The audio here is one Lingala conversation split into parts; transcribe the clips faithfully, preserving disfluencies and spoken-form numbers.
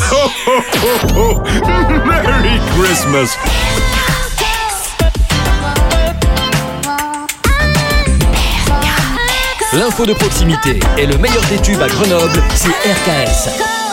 Ho, ho, ho, ho. Merry Christmas. L'info de proximité et le meilleur des tubes à Grenoble, c'est R K S.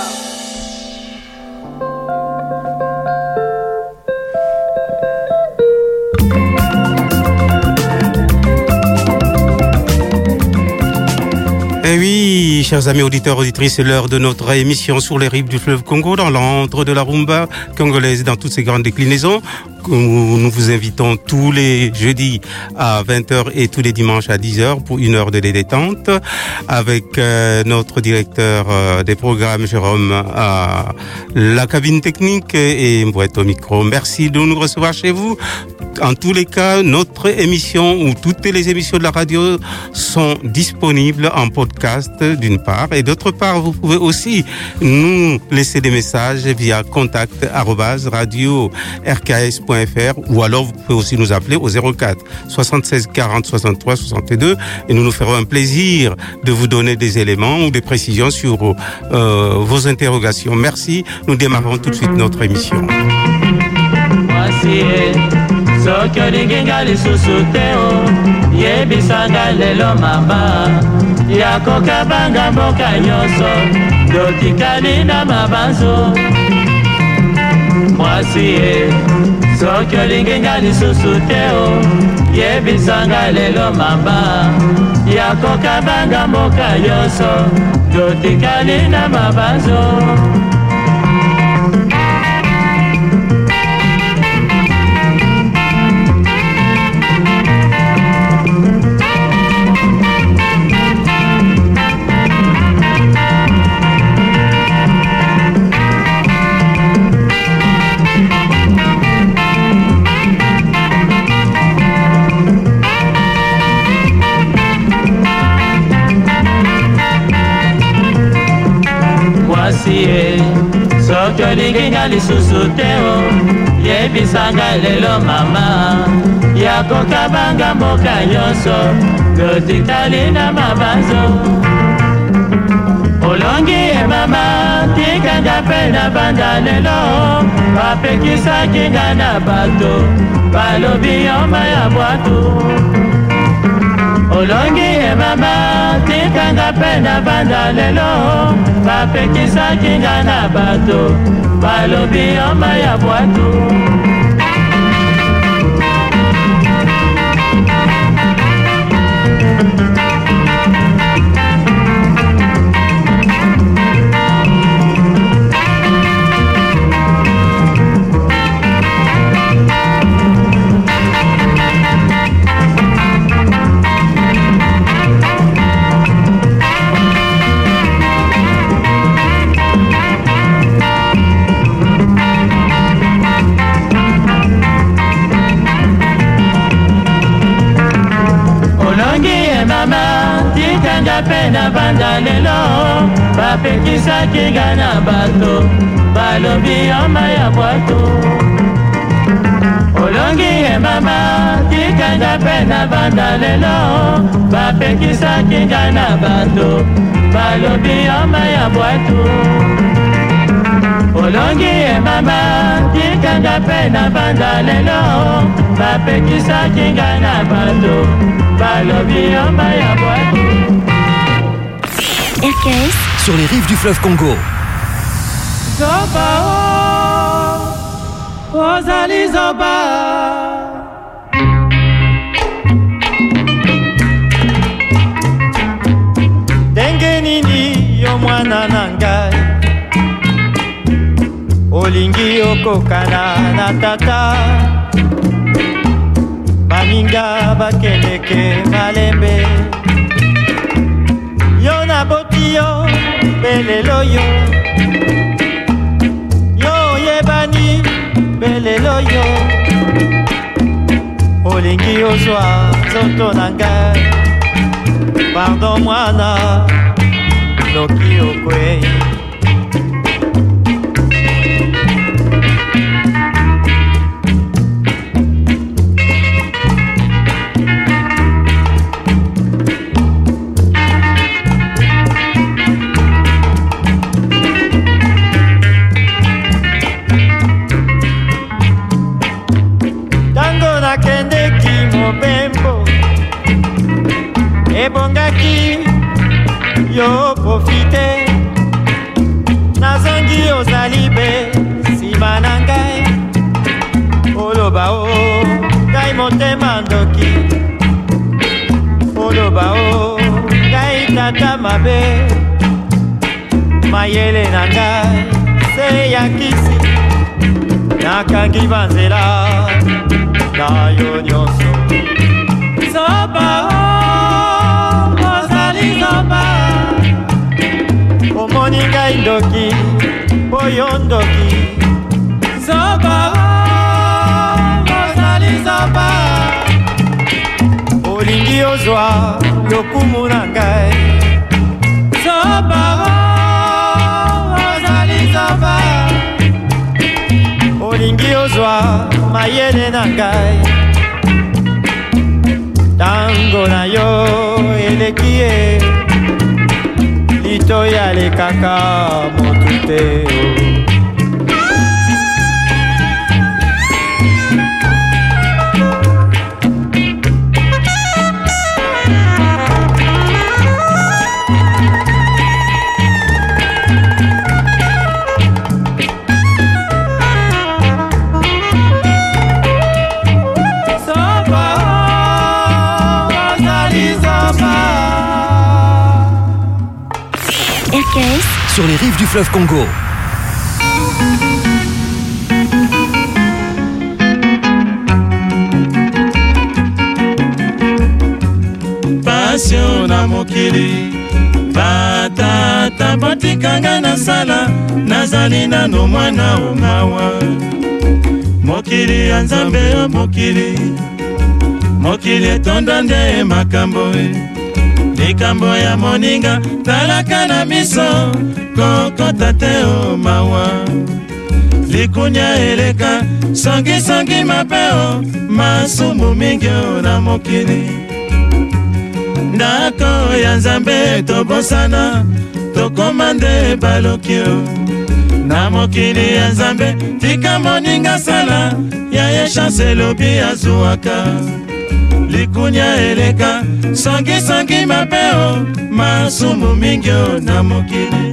Eh oui, chers amis auditeurs, auditrices, c'est l'heure de notre émission sur les rives du fleuve Congo, dans l'antre de la rumba congolaise, dans toutes ses grandes déclinaisons. Nous vous invitons tous les jeudis à vingt heures et tous les dimanches à dix heures pour une heure de détente avec euh, notre directeur euh, des programmes, Jérôme, à la cabine technique et Mbouette au micro. Merci de nous recevoir chez vous. En tous les cas, notre émission ou toutes les émissions de la radio sont disponibles en podcast d'une part et d'autre part, vous pouvez aussi nous laisser des messages via contact arobase radio r k s point f r ou alors vous pouvez aussi nous appeler au zéro quatre soixante-seize quarante soixante-trois soixante-deux et nous nous ferons un plaisir de vous donner des éléments ou des précisions sur euh, vos interrogations. Merci. Nous démarrons tout de suite notre émission. Soki olinginga lisusu te o yebisanga lelo mama yakokabanga mboka nyonso totikali na mabanzo mwasi ye soki olinginga lisusu te o yebisanga lelo mama yakokabanga mboka nyonso totikali na mabanzo. Soki olinginga lisusu te o yebisanga lelo mama yakokabanga mboka nyonso totikali na mabanzo olongi ye mama tikanga mpe na banda lelo bapekisaki nga na bato balobi yoma ya bwatu olongi ye mama tikanga mpe na banda lelo bapekisaki nga na bato balobi yoma ya bwatu pena banda lelo bapekisaki nga na bato balobi yoma ya bwato olongi ye mama tikanga pena banda lelo bapekisaki nga na bato balobi yoma ya bwato olongi ye mama tikanga pena banda lelo bapekisaki nga na bato balobi yoma ya bwato. R K S sur les rives du fleuve Congo. Zoba o, ozali zoba. Ndenge nini yo mwana na ngai olingi okokana na tata baninga bakendeke malembe yo na boti yo belelo yo yo yebani belelo yo olingi ozwa nzoto na ngai pardon mwana noki okwei ozali be nsima na ngai oloba o ngai motema ndoki oloba o ngai tata mabe mayele na ngai se ya kisi nakangi banzela na yo nyonso zoba o ozali zoba omoni ngai ndoki po yo ndoki zoba o ozali zoba olingi ozwa lokumu na ngai zoba o ozali zoba olingi ozwa mayele na ngai tango na yo eleki ye litoyi alekaka motu te R K S sur les rives du fleuve Congo. Passion na mokili batata botikanga na sala nazali nano mwana omawa mokili ya nzambe o mokili mokili etonda nde makambo likambo ya moninga talaka na miso kokota te o mawa likunya eleka songi songi mapeo masumu mingi o na mokili ndako ya nzambe tobosana tokomande balokio na mokili ya nzambe tika moninga sala ya ye chance lobi azuaka likunya eleka songi songi mapeo masumu mingi na mokili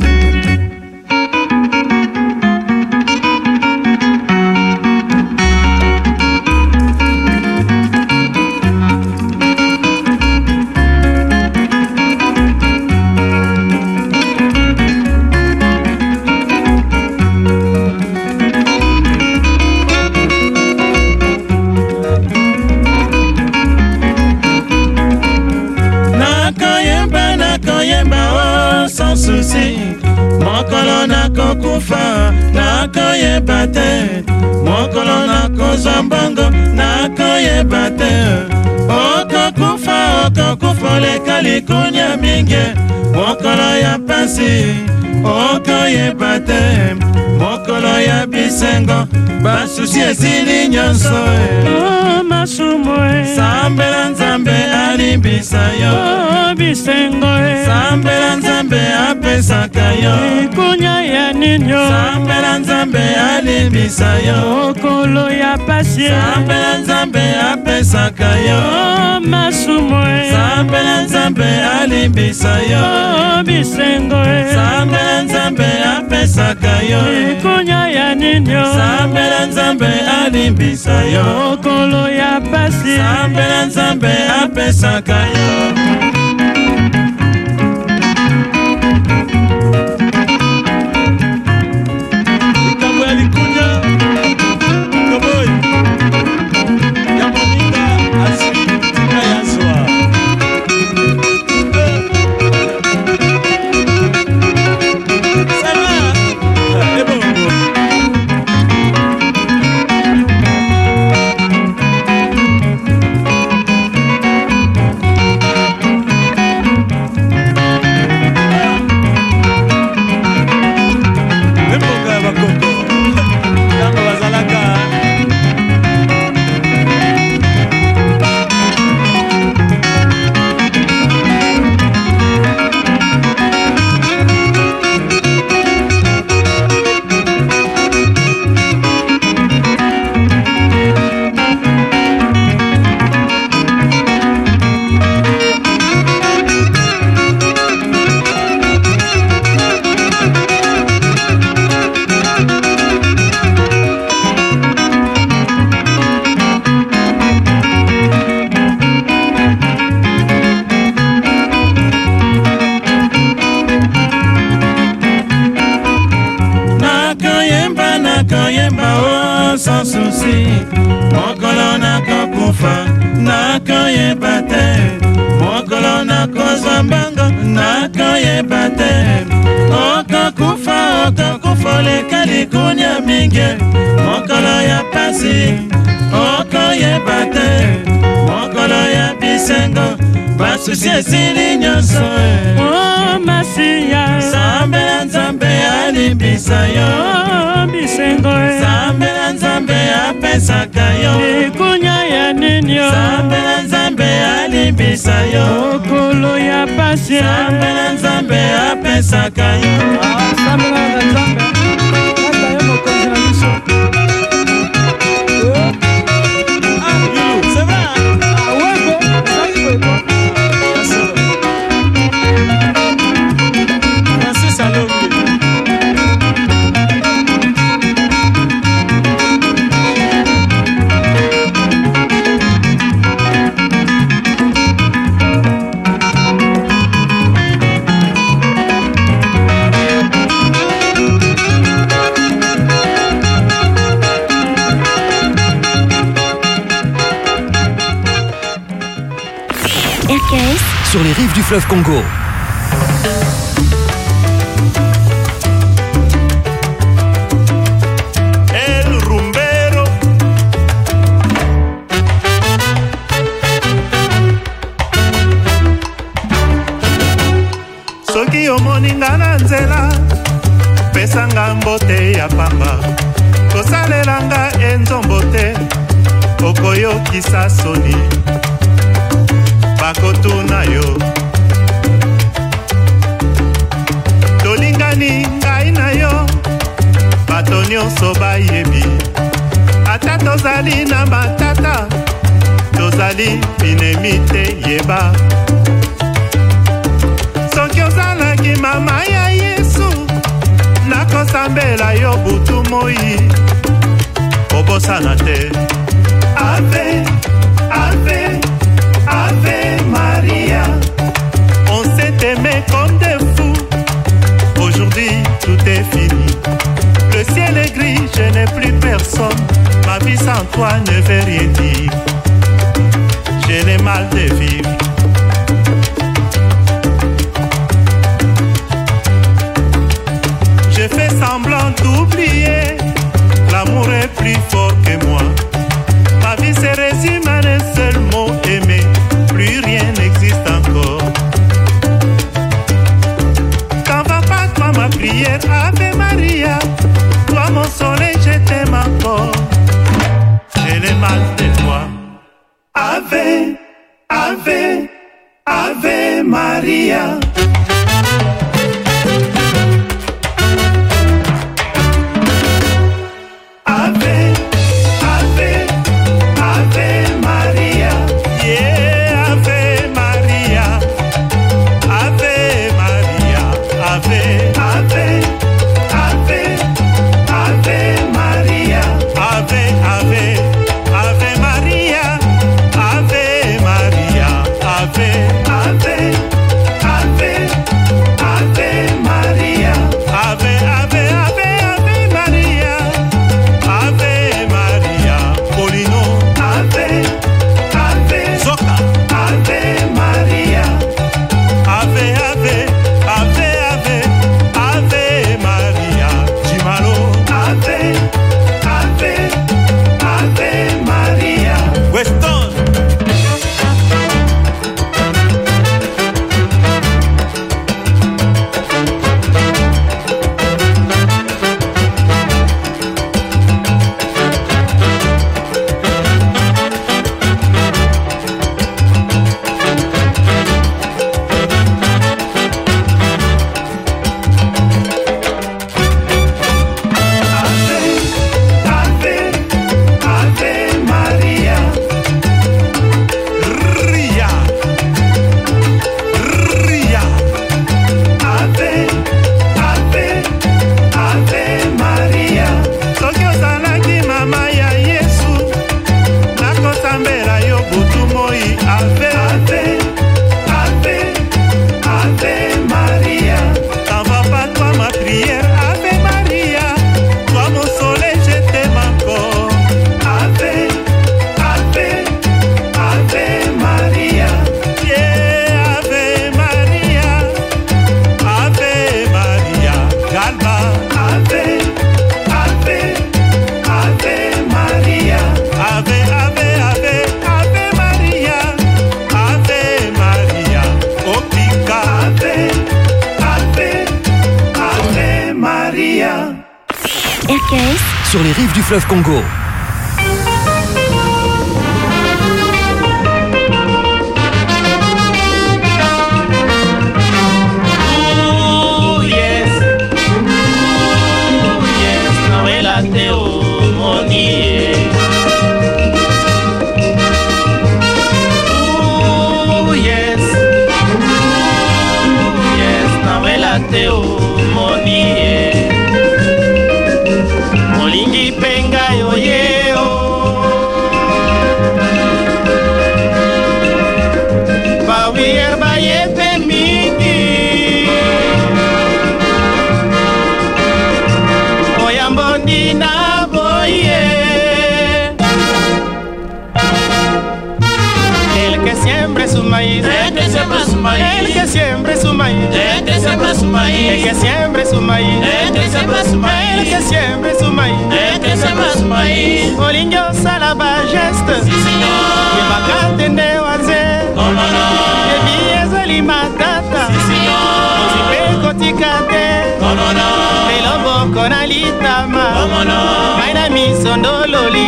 mokolo nakokufa nakoyeba te mokolo nakozwa mbongo nakoyeba te okokufa okokufa oleka likunya mingi mokolo ya pasi okoyeba te mokolo ya bisengo basusi esili nyonso oh, masumu sambela nzambe alimbisa yo oh, bisengo sambela nzambe apesaka yo likunya ya ninyo sambela nzambe alimbisa yo mokolo ya pasi sambela nzambe apesaka yo oh, masumu sambela nzambe alimbisa yo oh, bisengo sambela nzambe apesaka yo likunya ya ninyo sambela nzambe alimbisa yo mokolo ya pasi sambela nzambe apesaka yo nakoyemba nakoyemba oh sans souci mokolo nakokufa nakoyemba te mokolo nakozwa mbango nakoyemba te okokufa okokufa leka likunya mingi mokolo ya pasi okoyemba te mokolo ya bisengo basusi esili nyonso oh masiya Nzambe na Nzambe alimbisa yo oh bisengo Nzambe na Nzambe apesaka yo likunya ya nini yo Nzambe na Nzambe alimbisa yo okolo ya pasi Nzambe na Nzambe apesaka yo Nzambe na Nzambe kaka yo mokonzi na biso c'est vrai ah ouais bon ça il faut quoi R K S sur les rives du fleuve Congo. El rumbero soki omoninga na nzela pesanga mbote ya pamba kosalelanga enzombo te okoyokisa soni bakotuna yo tolingani ngai na yo bato nyonso bayebi ata tozali na matata tozali binemi te yeba soki ozalaki mama ya Yesu nakosambela yo butu moi obosana te ave ave Ave Maria, on s'est aimé comme des fous. Aujourd'hui, tout est fini. Le ciel est gris, je n'ai plus personne. Ma vie sans toi ne veut rien dire. J'ai le mal de vivre. Je fais semblant d'oublier. L'amour est plus fort que moi. Ma vie se résume à un seul mot, aimer. Plus rien n'existe encore. T'en vas pas, toi ma prière, Ave Maria. Toi mon soleil, je t'aime encore. J'ai le mal de toi. Ave, Ave, Ave Maria. Ave, R K S sur les rives du fleuve Congo. El que siembre su maíz, el que siembre su maíz, el que siembre su maíz, el que siembre su maíz, el que siembre su maíz, el que siembre su maíz. Olinho salaba geste, sí senhor. E bacate ndeu aze, como não. E bieza lima tata, sí senhor. Ozipe kotikate, como não. Melombo konalitama, como não. Maina misondololi,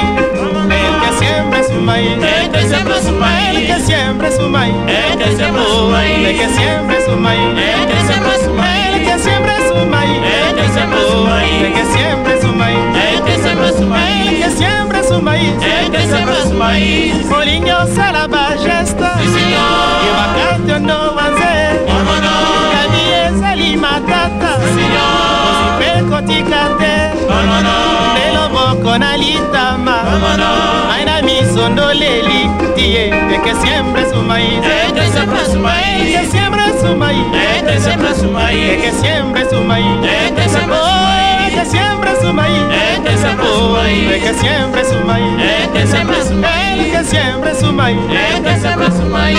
el que siembre su maíz, el que siembre su maíz, el que siembre su maíz, el que siembre su maíz, el que siembre su maíz, el que siembre su maíz, el que siembre su maíz, el que siembre su maíz, el que siembre su maíz, el que siembre su maíz, el que siembre su maíz, el que siembre su maíz. Olinho salaba gesta, sí senhor. E bacate no anze, como não. Cabieza lima tata, sí senhor. Ozipe kotikate, como não. Melombo konalitama, como não. Aina misondoleli, tie, el que siembre su maíz, el que siembre su maíz, el que siembre su maíz, el que siembre su maíz, el que siembre su maíz, el que siembre su maíz, el que siembre su maíz, el que siembre su maíz, el que siembre su maíz, el que siembre su maíz, el que siembre su maíz, el que siembre su maíz.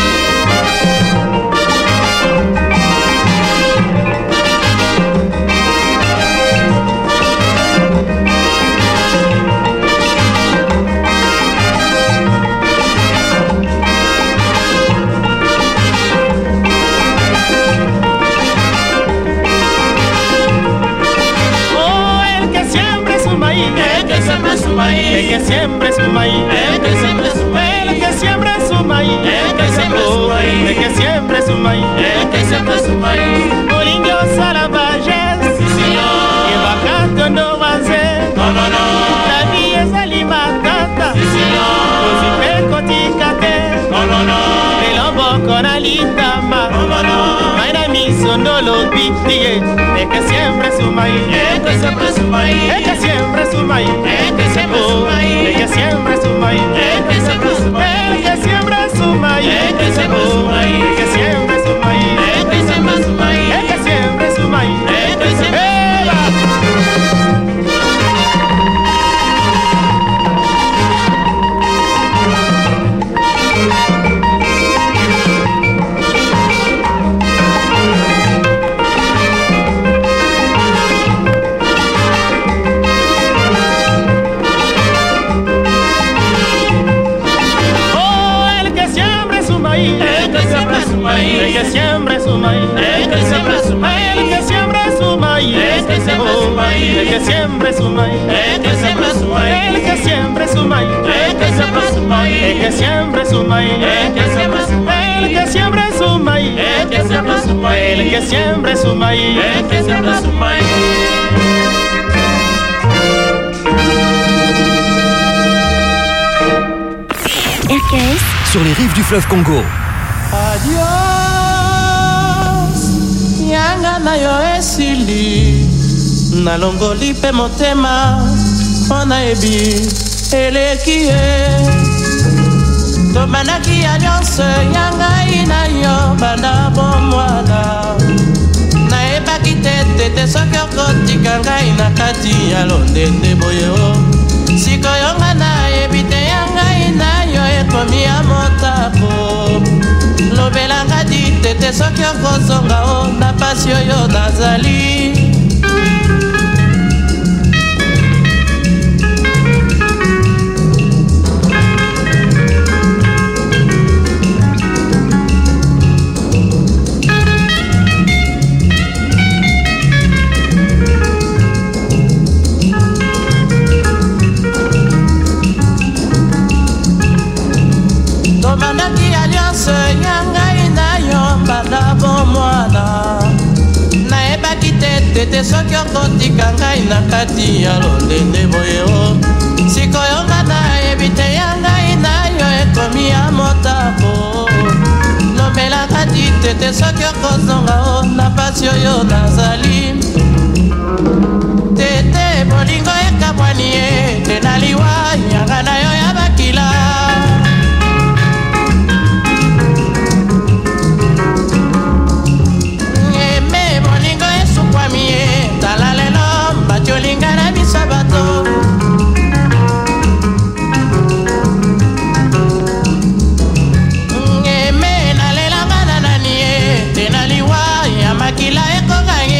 El que siembre su maíz, el que siembre su maíz, el que siembre su maíz, el que siembre su maíz, el que siembre su maíz, el que siembre su maíz. Olinho salaba geste, sí senhor. E bacate no anze, como não. La bieza lima tata, sí senhor. Ozipe kotikate, como não. Melombo konalitama, como não. Maina misondolobi, tie, el que siembre su maíz, el que siembre su maíz, el que siembre su maíz, el que siembre su maíz, el que siembre su maíz, el que siembre su maíz, el que siembre su maíz, el que siembre su maíz, el que siembre su maíz, el que siembre su maíz, el que siembre su maíz, el que siembre. El que siembre su maíz, el que siembre su maíz, el que siembre su maíz, el que siembre su maíz, el que siembre su maíz, el que siembre su maíz, el que siembre su maíz, el que siembre su maíz, el que siembre su maíz, el que siembre su maíz, el que siembre su maíz, el que siembre su maíz, el que siembre su maíz, el que siembre su maíz. R K S sur les rives du fleuve Congo. Adios, yanga na yo esili, nalongoli pe motema, ona ebi eleki ye. Tomanaki ya nyonso yanga ina yo banda bomwana. Naebaki te tete soki okotika ngai na kati ya londende boye o. Sikoyo nga nayebi te yanga ina yo ekomi ya motako. Lobelanga di tete soki okozonga o na pasi oyo nazali. botika ngai na kati ya lolende boye o sikoyo nga nayebi te ya ngai na yo ekomi ya motako lobelaka ditete soki okozonga o na pasi oyo nazali tete bolingo ekabwani ye te naliwa nyanga na yo ya bakila eme bolingo esukwami ye tala lelo mbati olinga na biso bato eme nalelanga na nani ye te naliwa ya makila ekokanye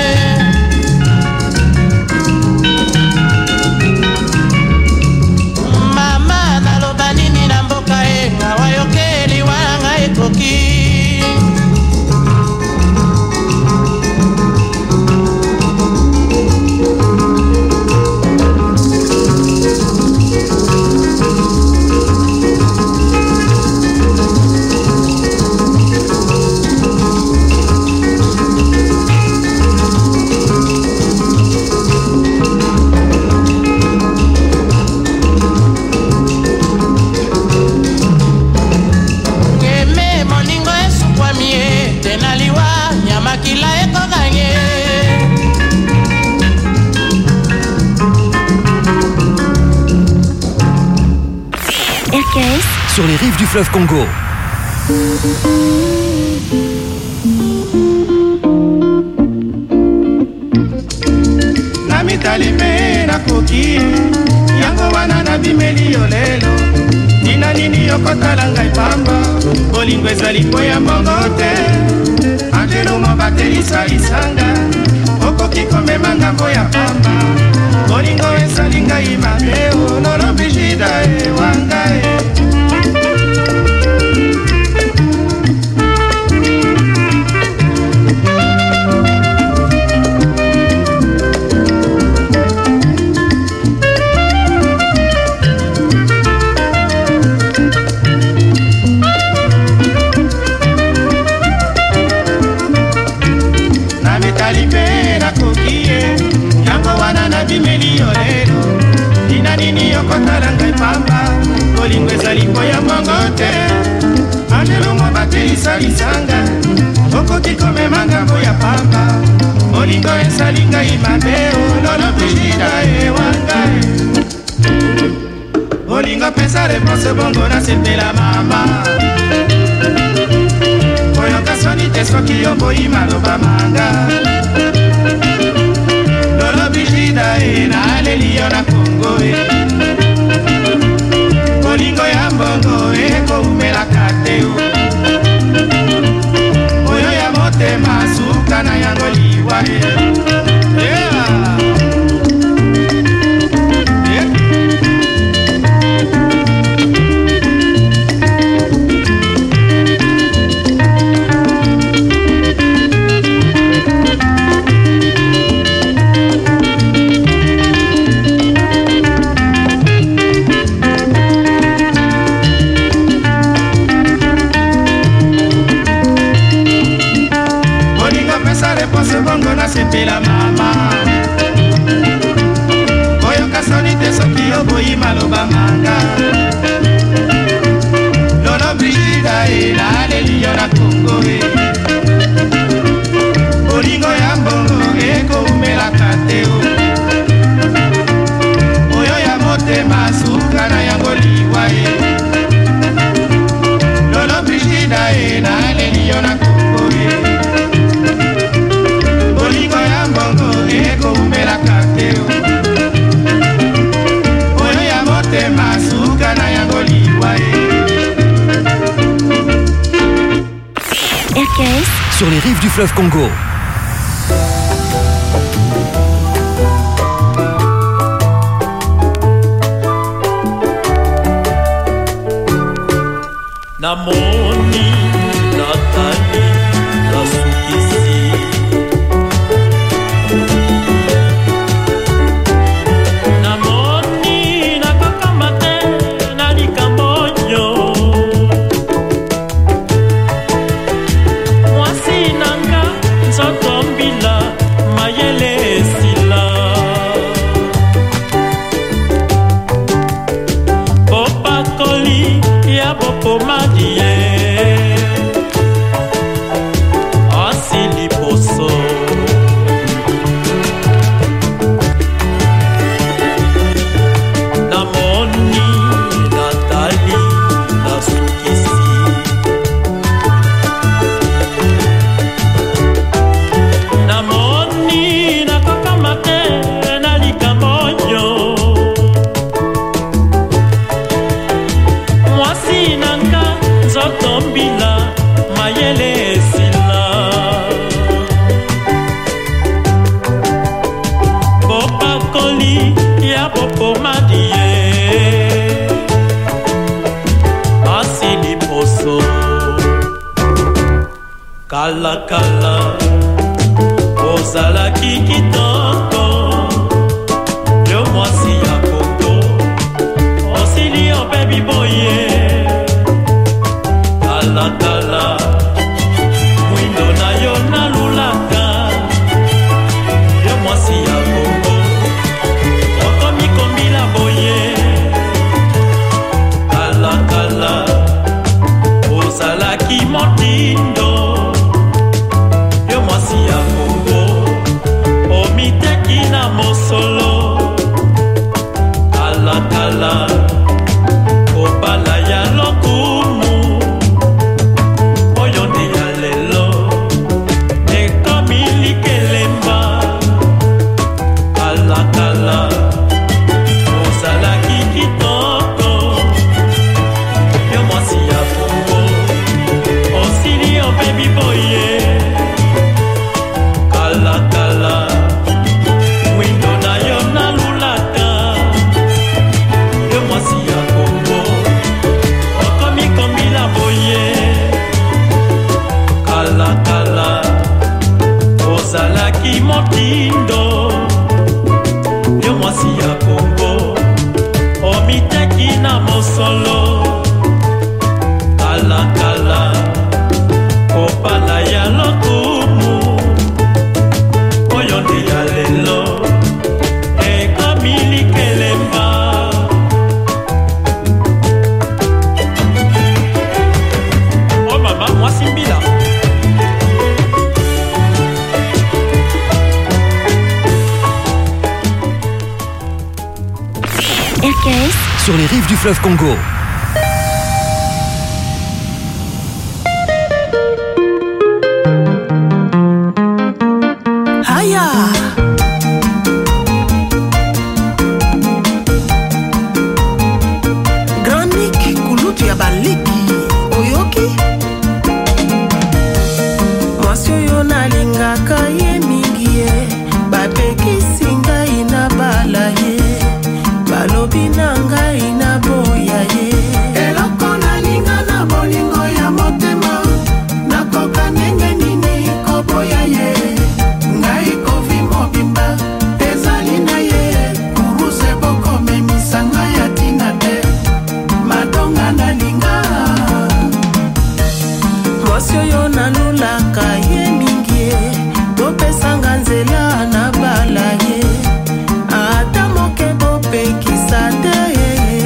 sur les rives du fleuve Congo. Namitali me nakoki yango wana nabimeli yo lelo tina nini yokotala ngai pamba bolingo ezali po ya mbongo te angelo mobatelisalisanga okoki komema ngambo ya pamba bolingo ezali ngai mabe onolobi jida ewanga e bimeli yo lelo tina nini yokotala ngai pamba bolingo ezali po ya mbongo te angelo mobatelisalisanga okoki komema ngambo ya pamba bolingo ezali ngai mabe ololobi jida ewanga bolingo pesa reponse bongo nasepela mama oyoka soni te soki yoboyi maloba manga bijida e na aleli yo na Kongo e bolingo ya mbongo e ko umelaka te o oyo ya motema suka na yango liwa e yeah. bongo nasepela mama oyoka soni te soki oboyi maloba manga lolo brida e naleli yo na Kongo e bolingo ya mbongo ekoumelaka te o oyo ya motema suka na yango liwa e lolo brida e naleli yo na Kongo e bolingo ya mbongo ekoumelaka te o oyo ya motema suka na yango liwa e R K S sur les rives du fleuve Congo. Namoni Nathalie Nasukisi Namoni Nakakamate Nalikambonyo Mwasi Nanga Nzotombila Mayele Sila mosi ya bopomadie asili poso kala kala ozalaki kitoko yo mwasi ya koko osili ope biboye kala kala mwindo na yo nalulaka yo mwasi ya koko okomi kombila boye kala kala ozalaki motindo yo mwasi ya koko omiteki na mosolo kala kala kopala ya lokumu oyo nde ya lelo ekomi likelemba kala kala ozalaki kitoko yo mwasi ya koko osili obebi boye kala kala mwindo na yo nalulaka yo mwasi ya koko okomi kombila boye kala kala ozalaki motindo yo mwasi ya koko omiteki na mosolo kala kala kopala ya lokumu oyo nde ya lelo ekomi likelemba o mama mwasi mbila R K S sur les rives du fleuve Congo. Haya Granik kulutu ya baliki oyoki mwasi oyo nalingaka ye mingi ye bapekisi ngai na bala ye balobi na ngai na boya ye eloko nalinga na bolingo ya motema nakoka ndenge nini koboya ye ngai kovi mobimba ezali na ye kuruse bokomemisa ngai ya tina te madonga nalinga mwasi oyo nalulaka ye mingi ye bopesanga nzela na bala ye ata moke bopekisa te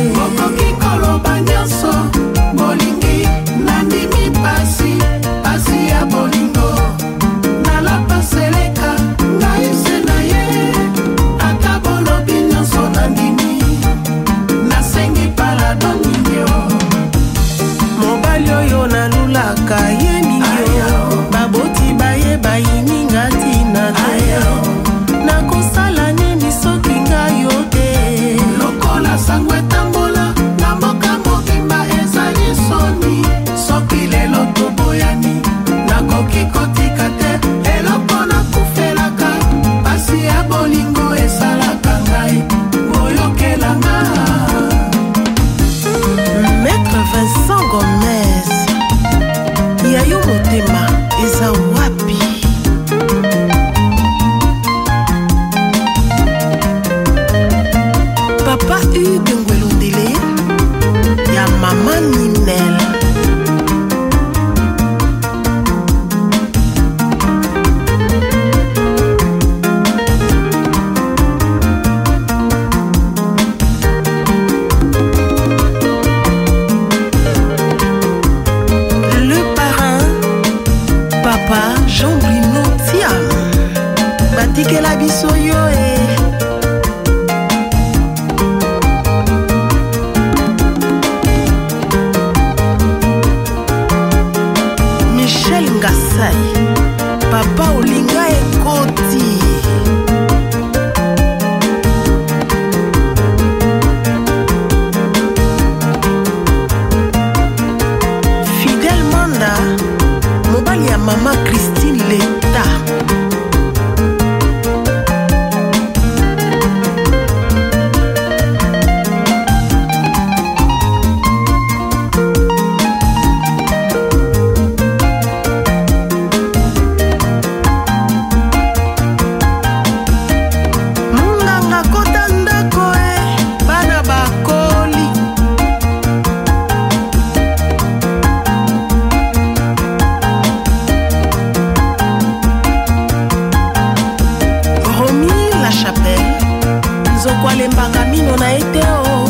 mino na ete o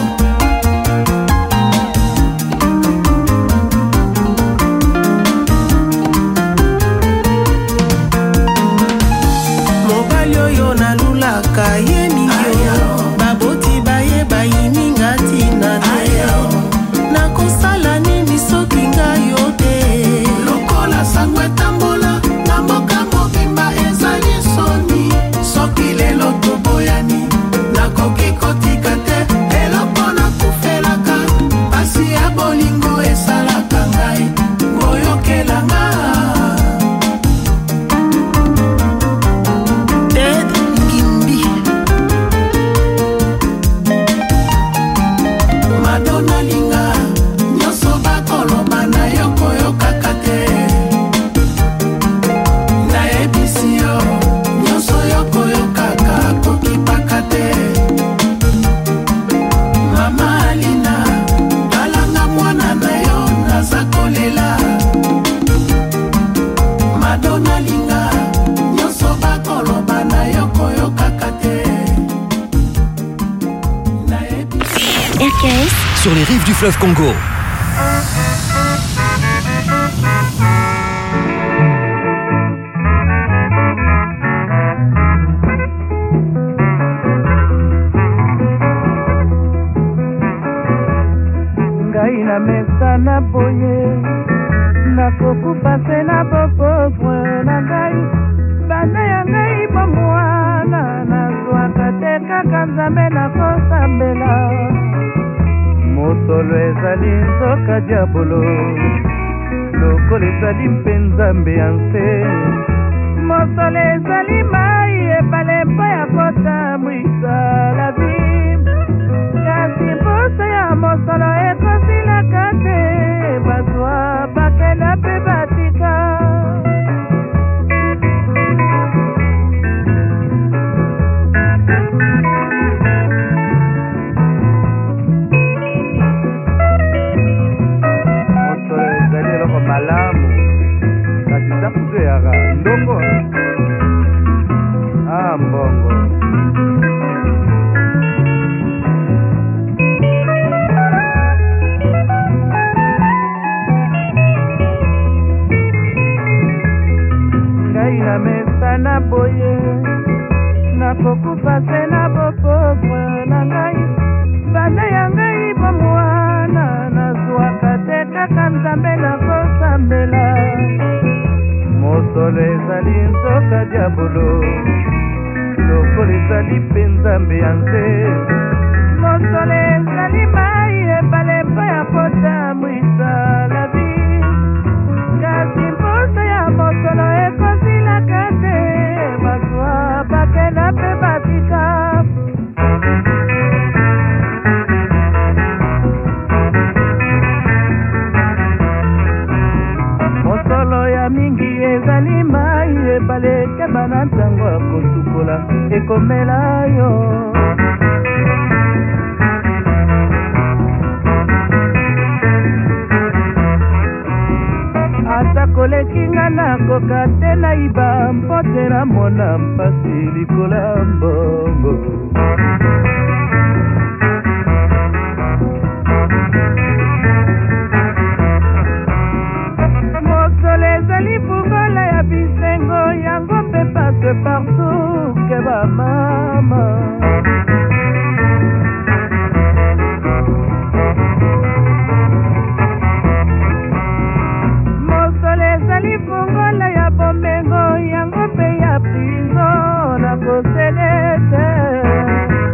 mobali oyo nalulaka ye mingi baboti baye bayininga tina te nakosala nini soki ngai yo te lokola sango etambola na mboka mobimba ezali soni soki lelo toboyani nakoki kotika te eloko nakufelaka pasi ya bolingo esalaka ngai boyokelanga Ted Ngimbi Madonna linga nyonso bakoloba na yo koyokaka te nayebisi yo nyonso yo koyokaka kokipaka te mama Alina talanga mwana na yo naza kolela Madonna linga nyonso bakoloba na yo koyokaka te nayebisi R K S sur les rives du fleuve Congo. ngai na mesa na boye nakokufa se na bokovre na ngai bana ya ngai bomwana nazwaka te kaka nzambe nakosambela mosolo ezali nzoka diabolo lokola ezali mpe nzambe ya nse mosolo ezali mai ebale mpo ya kotamwisa la vie kasi poso ya mosolo ekosilaka te bazwa bakela mpe batika mosolo ezali eloko malamu kasi za kuzoyaka ndongo ah mbongo ngai na mesa na boye nakokufa se na bokovre na ngai bana ya ngai bomwana nazwaka te kaka nzambe nakosambela mosolo ezali nzoka diabolo lokola ezali mpe nzambe ya nse mosolo ezali mai ebale mpo ya kotamwisa la vie kasi mposo ya mosolo ekosilaka te bazwa bakela mpe batika mosolo ya mingi ezali mai ebale keba na ntango ya kosukola ekomela yo ata kolekinga nakoka te naiba mpote namona mpasi likola mbongo mosolo ezali fungola ya bisengo yango mpe pase partout ke bamama mosolo ezali fungola ya bomengo yango mpe ya prizo na koselete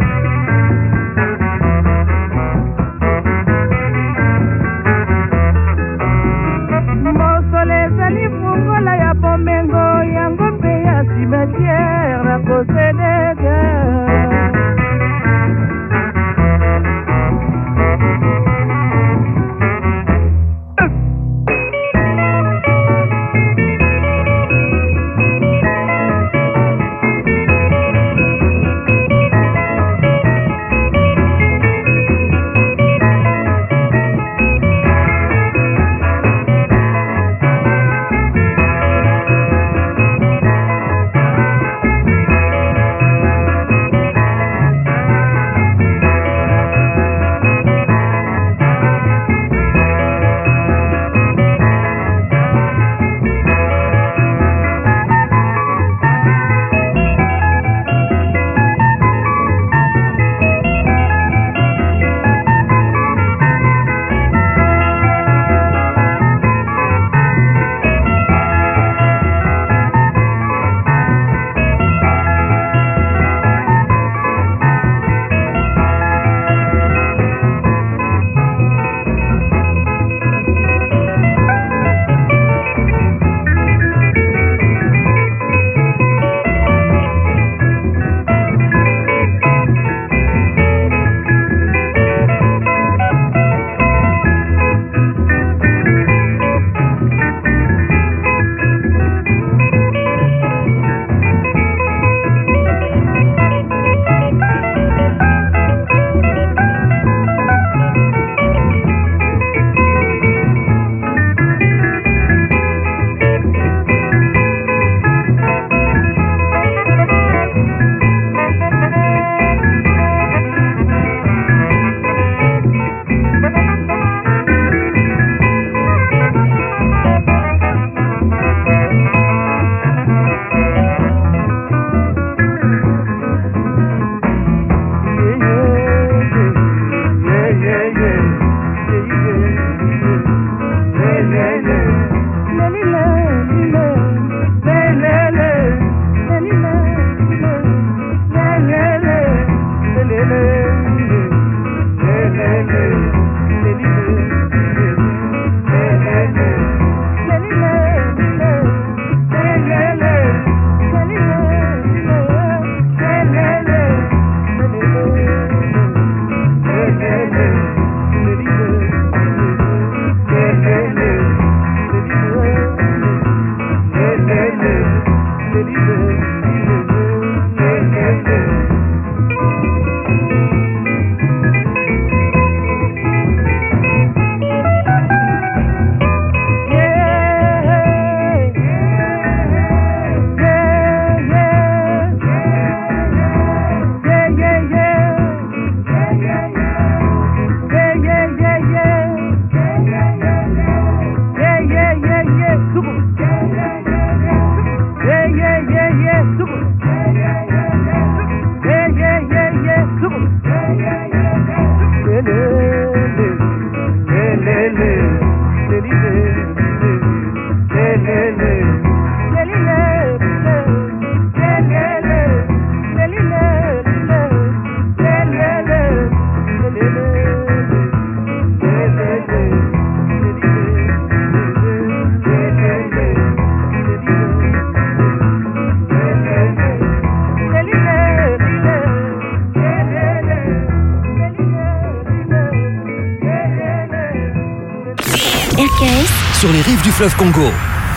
R K S sur les rives du fleuve Congo.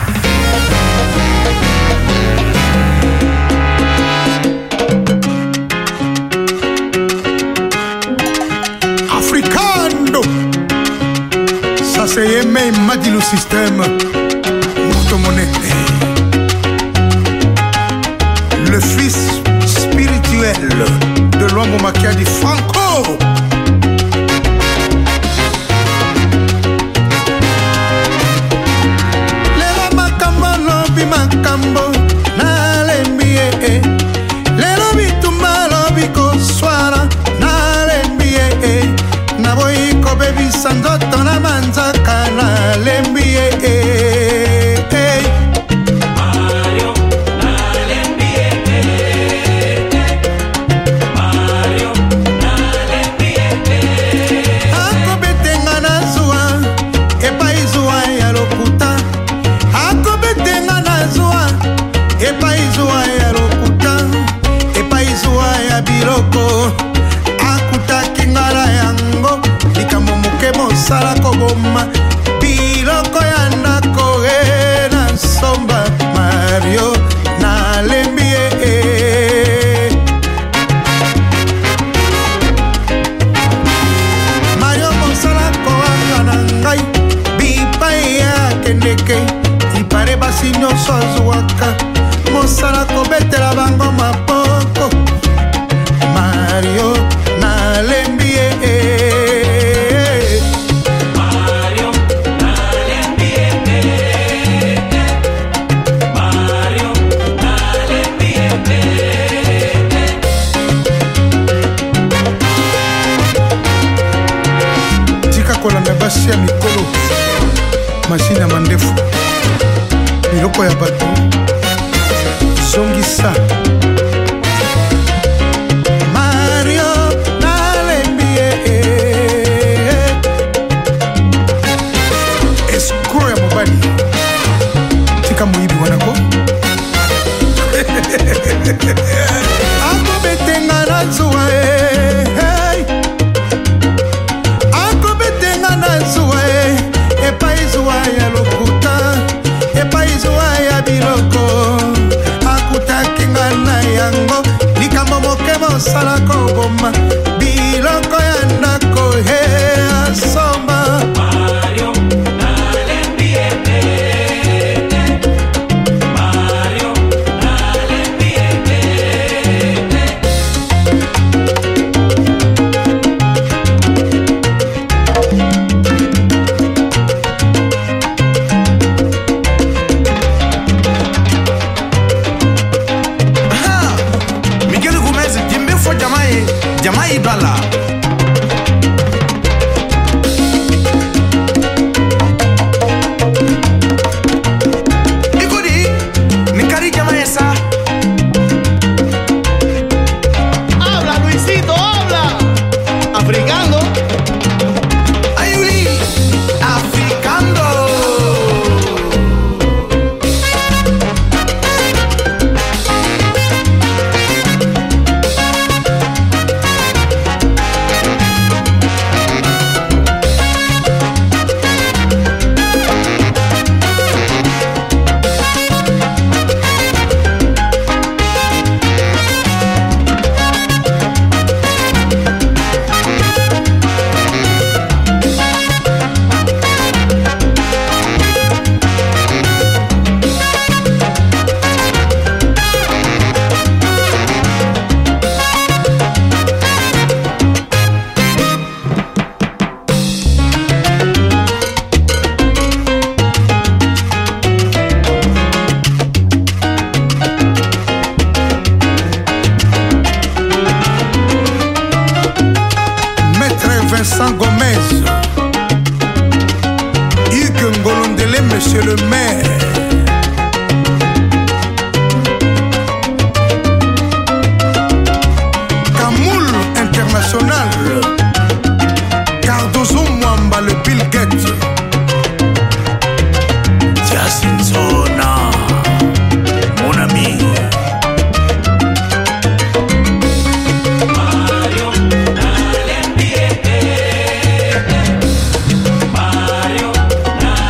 Africano, ça c'est Yemé Madi le système, Motomone, le fils spirituel de l'homme Makiadi Franco. Makambo na lembie lelo bituma lobi ko swara na lembie na boy ko bebi sandoto na manzaka na lembie Mario na lembie Mario na lembie ako betenga na zua e paizua ya lokuta ako betenga epaizua ya lokuta epaizua ya biloko akutaki ngala yango likambo moke mosala koboma biloko ya ndako e na nsomba Mario na lembie Mario mosala koanga na ngai bipai ya kendeke ipare basi nyonso azuwaka mosala kobetela bango maboko Mario na lembie Mario na lembie Mario na lembie tika kolanda basi ya mikolo mashine ya mandefu biloko ya bato Zongisa Mario nalembie escrow ya mobali tika moyibi wanako ako betenga na zuwa hey. ako betenga na zuwa epai zuwa ya lokuta epai zuwa ya biloko na yango likambo moke mosala koboma biloko ya ndako he asomba Mario na lembie Mario na lembie Jamai Bala Ikudi Nikari Jamai esa Habla Luisito, habla Africano Ayuli Africano Vincent Gomez, Hugues Ngolondele, monsieur le maire. Kamoul International, Cardozo Mwamba, le Bill Gates, Jasin Zona, mon ami. Mario,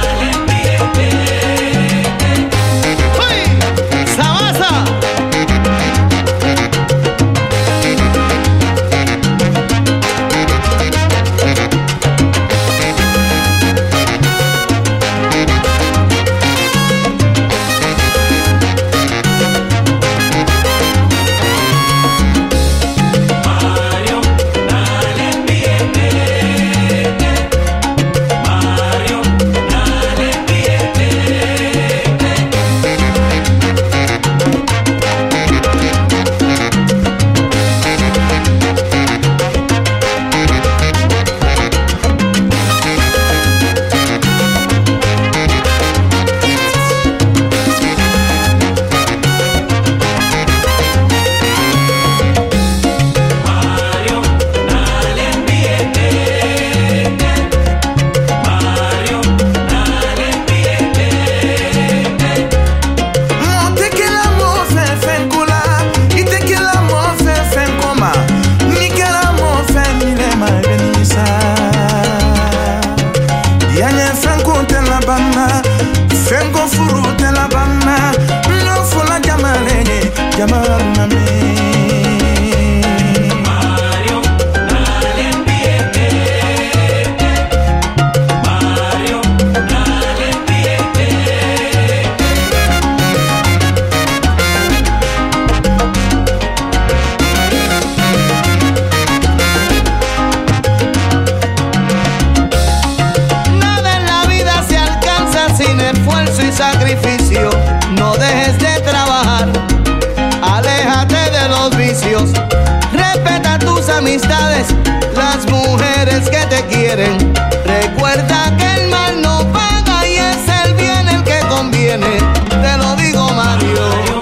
amistades, las mujeres que te quieren. Recuerda que el mal no paga y es el bien el que conviene. Te lo digo, Mario.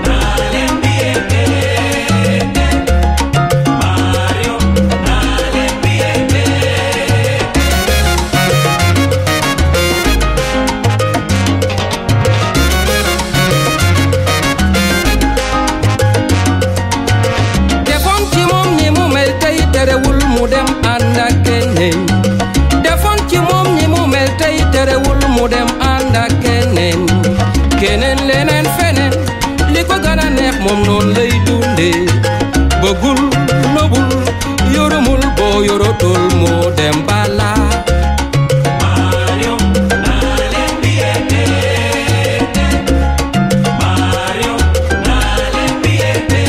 Dem anda kenen kenen lenen fenen li ko gana neex mom non lay dundé bëggul nobul yorumul bo yorotul mo dem bala Mario nale piete Mario nale piete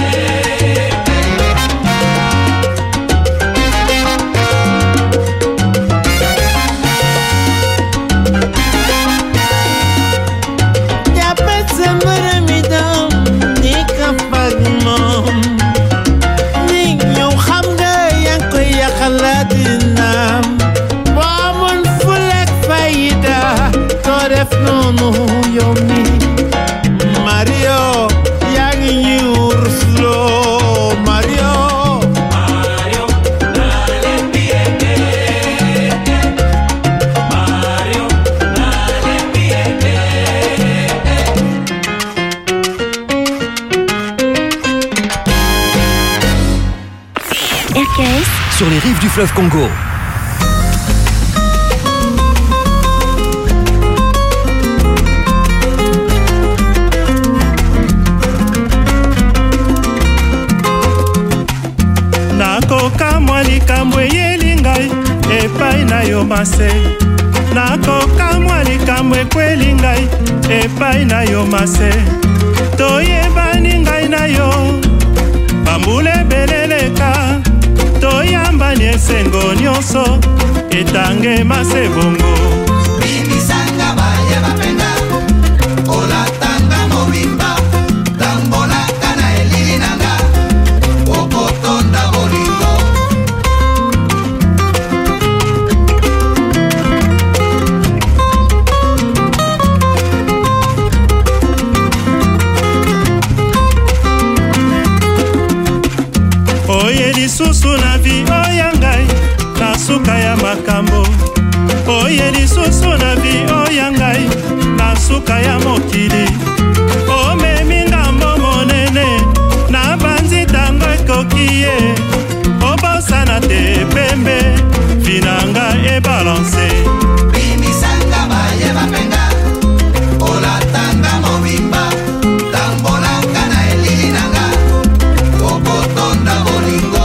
No, no, yo mi Mario, yang nyur slow Mario. Mario, dale piete. Mario, dale piete. R K S sur les rives du fleuve Congo. Epai na yo mase nakoka mwa likambo ekweli ngai epai na yo mase toyebani ngai na yo bambula ebeleleka toyambani esengo nyonso etange mase bongo bimisanga baye bapenda olatanga mobimba tambolaka na elili nanga okotonda bolingo lisusu na vi oya ngai na suka ya makambo oye lisusu na vi oya ngai na suka ya mokili omemi ngambo monene na banzi tango ekoki ye obosana te pembe vinanga ebalanse bimisanga baye bapenga olatanga mobimba tambolaka na elili nanga okotonda bolingo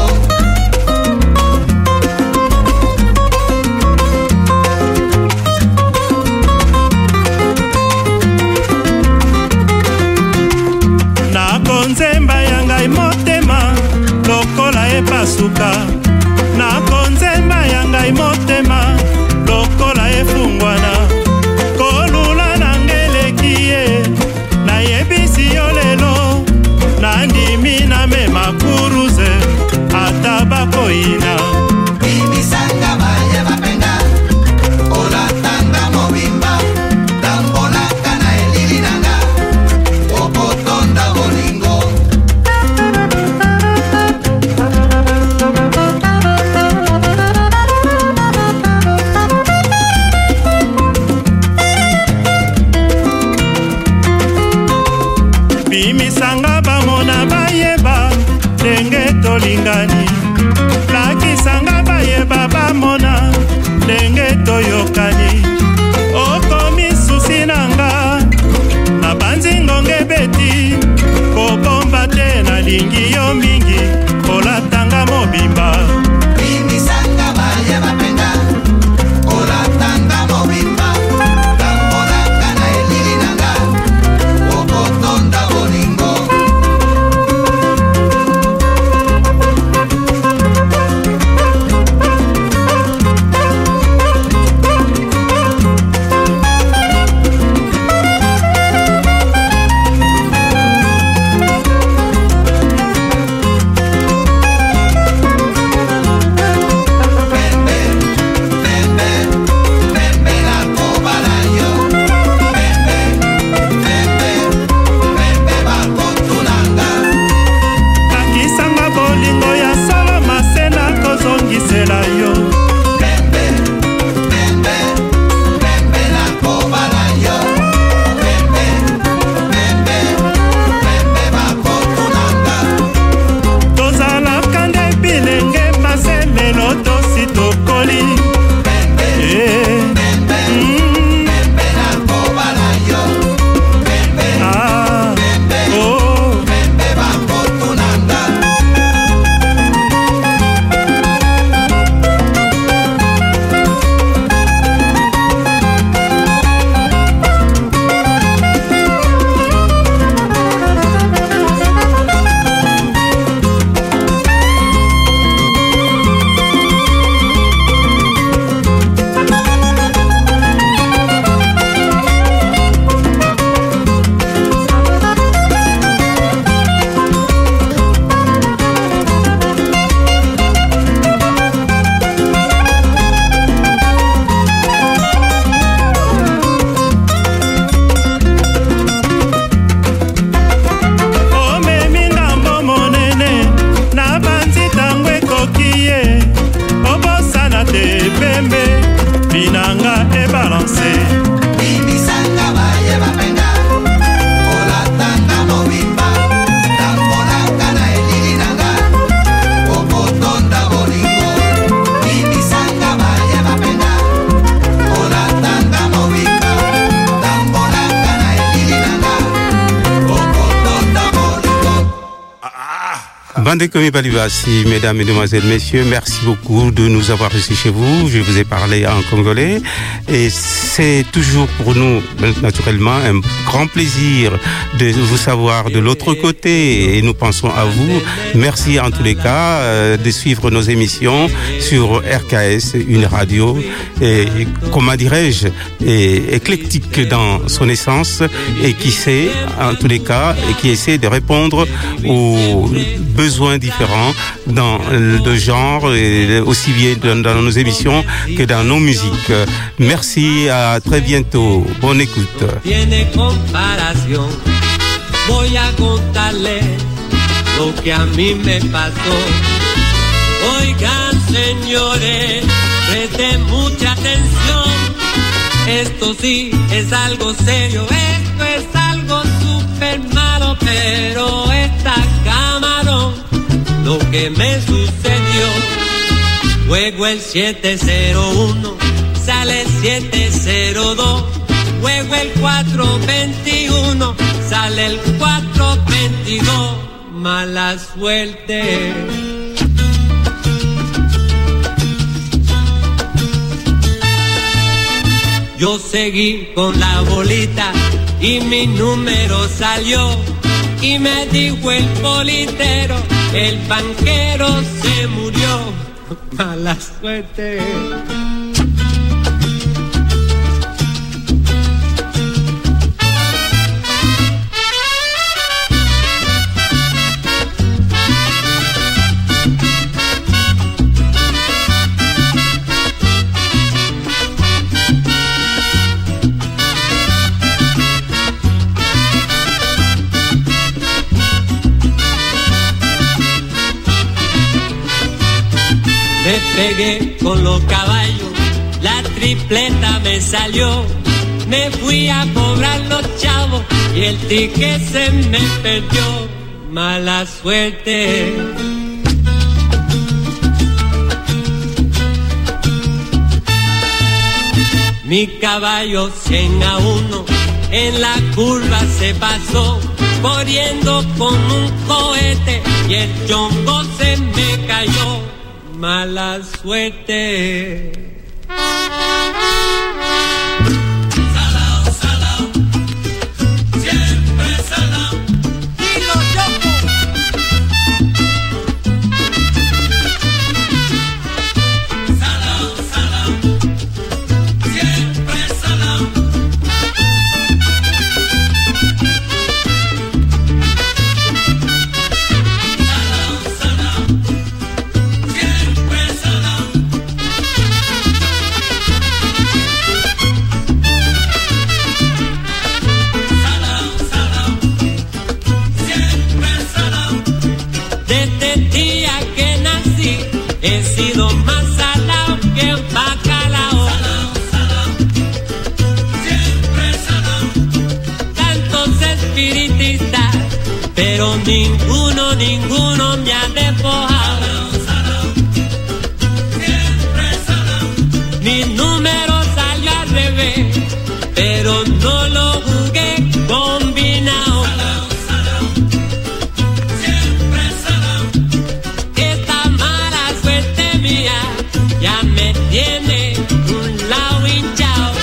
Bandekomi Balibasi, mesdames, mesdemoiselles, messieurs, merci beaucoup de nous avoir reçus chez vous. Je vous ai parlé en congolais et c'est toujours pour nous, naturellement, un grand plaisir de vous savoir de l'autre côté et nous pensons à vous. Merci en tous les cas euh, de suivre nos émissions sur R K S, une radio, et, comment dirais-je, et, éclectique dans son essence et qui sait, en tous les cas, et qui essaie de répondre aux besoins différents dans le genre, et aussi bien dans, dans nos émissions que dans nos musiques. Merci, à très bientôt. Bonne écoute. Tiene comparación. Voy a contarle lo que a mí me pasó. Oigan, señores, presten mucha atención. Esto sí es algo serio, esto es algo súper malo, pero esta camarón, lo que me sucedió. Juego el siete cero uno, sale el siete cero dos. Juego el cuatro veintiuno, sale el cuatro veintidós. Mala suerte. Yo seguí con la bolita y mi número salió. Y me dijo el bolitero, el banquero se murió. Mala suerte. Me pegué con los caballos, la tripleta me salió. Me fui a cobrar los chavos y el ticket se me perdió. Mala suerte. Mi caballo cien a uno en la curva se pasó, corriendo con un cohete y el chongo se me cayó. Mala suerte. Salao, salao, siempre salao. Dilo, Yoko. Salao, salao, siempre salao. He sido más salao que un bacalao. Salao, salao, siempre salao. Tantos espiritistas, pero ninguno, ninguno me ha despojado. Salao, salao, siempre salao. Mi número salió al revés, pero no lo jugué combinado. Salao, salao, siempre salao. Ya me tiene un lado hinchado.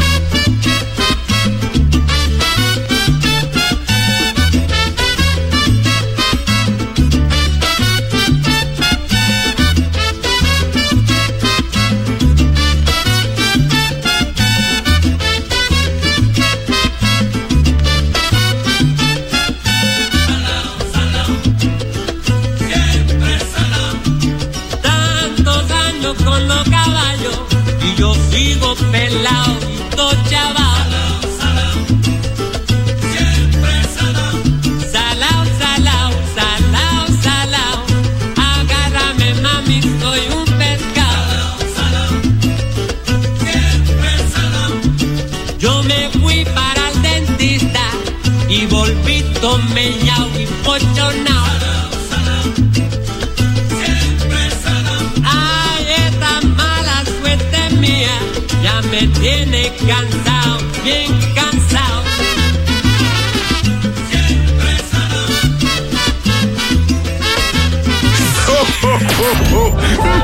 Con los caballos y yo sigo pelado y todo chaval. Salao, siempre salao. Salao, salao, salao, salao. Agárrame, mami, soy un pescado. Salao, siempre salao. Yo me fui para el dentista y volví tomellao y pochonao.